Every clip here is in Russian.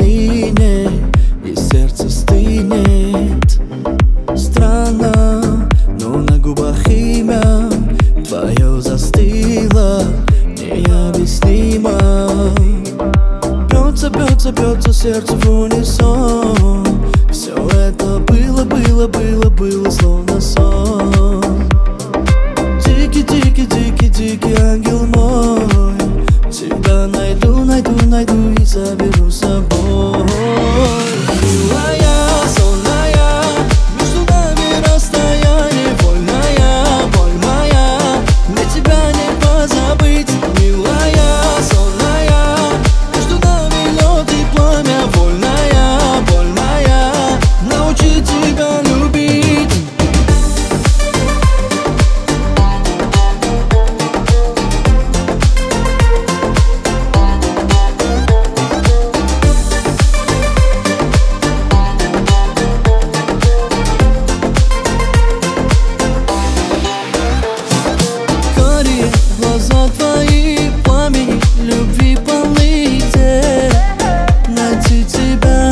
равнине, и сердце стынет. Странно, но на губах имя твое застыло, необъяснимо. Бьется, бьется, бьется сердце в унисон. Все это было, было, было, было словно сон. Дикий, дикий, дикий, дикий ангел мой, тебя найду, найду, найду и заберу с собой. Милая, сонная, между нами расстояние, вольная, боль моя, мне тебя не позабыть. Милая, сонная, между нами лед и пламя, вольная, боль моя, научи тебя любить. Глаза твои, пламени любви полны, где найти тебя?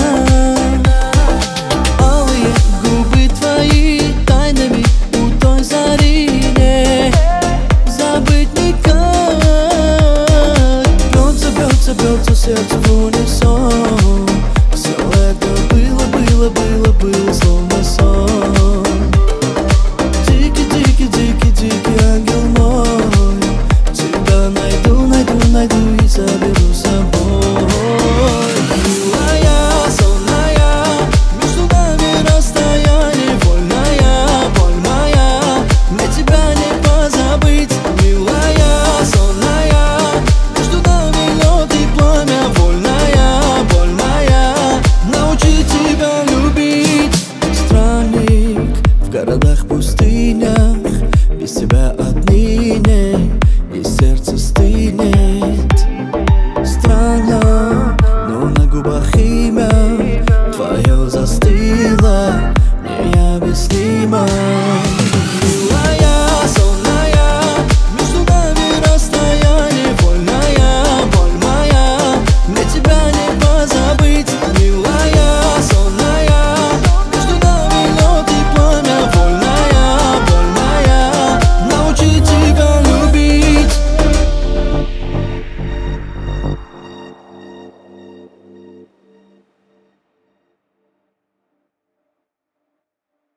Алые губы твои, тайнами у той зари не забыть никак. Бьется, бьется, бьется сердце в унисон. Все это было, было, было, было словно сон. Дикий, дикий, дикий, дикий ангел мой, найду, найду, найду и заберу с собой. Милая, сонная, между нами расстояние, вольная, боль моя, мне тебя не позабыть. Милая, сонная, между нами лед и пламя, вольная, боль моя, научи тебя любить. Странник в городах, пустынях, без тебя отныне и сердце стынет. Странно, но на губах